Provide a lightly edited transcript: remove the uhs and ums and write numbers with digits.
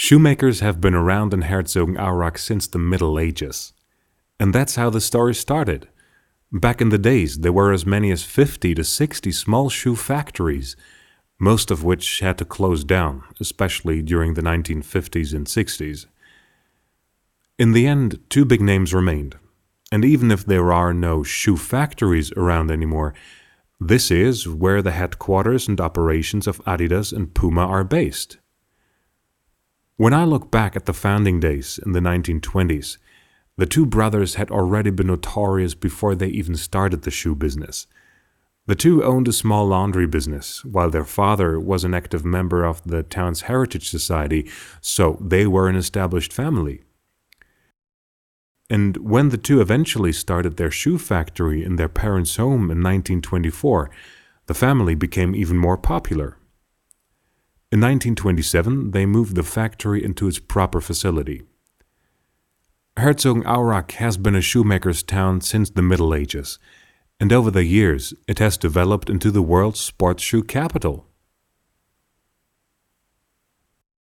Shoemakers have been around in Herzogenaurach since the Middle Ages. And that's how the story started. Back in the days, there were as many as 50 to 60 small shoe factories, most of which had to close down, especially during the 1950s and 60s. In the end, two big names remained. And even if there are no shoe factories around anymore, this is where the headquarters and operations of Adidas and Puma are based. When I look back at the founding days in the 1920s, the two brothers had already been notorious before they even started the shoe business. The two owned a small laundry business, while their father was an active member of the town's Heritage Society, so they were an established family. And when the two eventually started their shoe factory in their parents' home in 1924, the family became even more popular. In 1927, they moved the factory into its proper facility. Herzogenaurach has been a shoemaker's town since the Middle Ages, and over the years it has developed into the world's sports shoe capital.